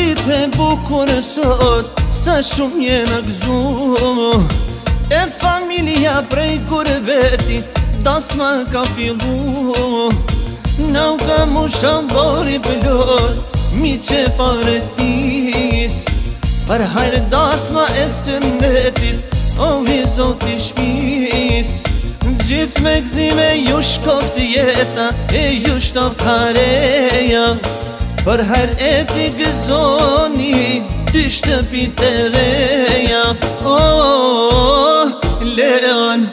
ditë e bukur sot, sa shumë jena gëzu. E familja prej kur veti, dasma ka fillu. Nuk ka mu shambori pëllor, mi që fare tis. Për hajrë dasma e sëndetit, o i zoti shpis. Gjithë me gzime ju shkoft jeta, e ju shtoft hareja. Për her e ti gëzoni, dy shtëpit e reja. Leon,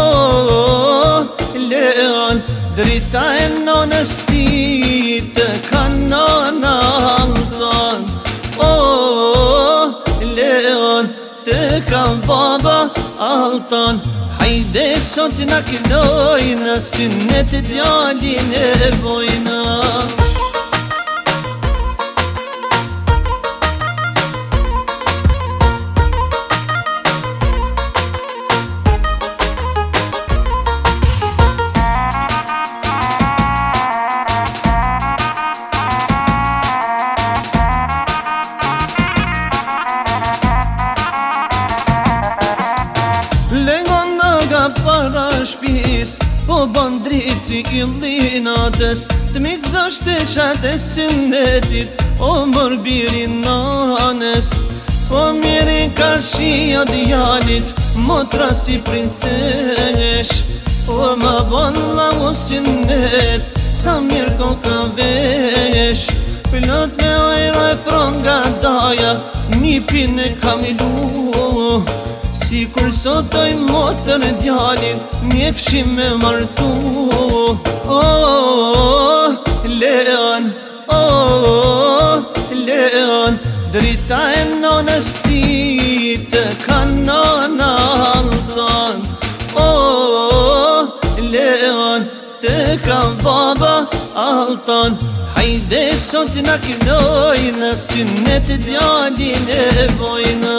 Leon, drita e nonës ti të kanon aldon. Leon, të ka baba alton. Hajde sot na këllojna, sënet djalin e vojna. Para shpis, po bandrici i linatës, të mi gëzosht e shatë e sëndetit, o mër birin nanes. Po mirin karshia djalit, motra si princesh. O ma bon la o sëndet, sa mirë ko ka vesh. Pilot me ojra e fronga daja, një pin e kamilu. Si kur sotoj motër djalin, njefshim me martu. Leon, Leon, drita e nonës ti të kanon aldon. Leon, të ka baba alton. Hajde sot na këllojna, sënet djalin e vojna.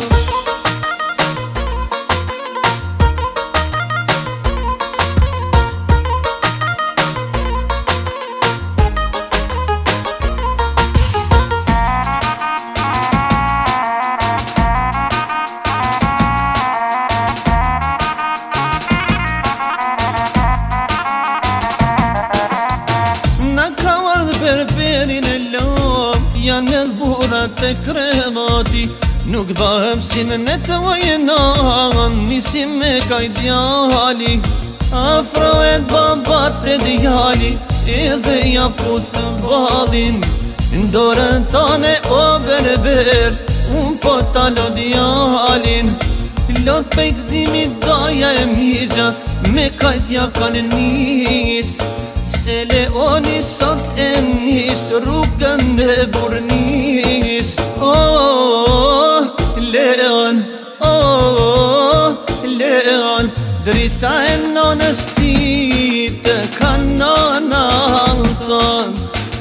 Janë me dhburat e kremati, nuk bëhem si në netë vojnan, nisim me kaj djali. Afrohet babat e djali, edhe ja putë balin. Ndorën tane o berber, unë po talo djalin. Lot pe gzimi daja e migja, me kajtja kanë nis. Se Leoni sot e nis, rrugën e burnis. Leon, Leon, drita e nonës ti të kanon aldon.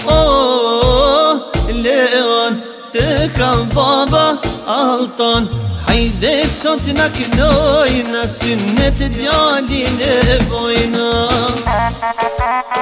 Leon, të ka baba alton. Hajde sot na këllojna, sënet djalin e vojna.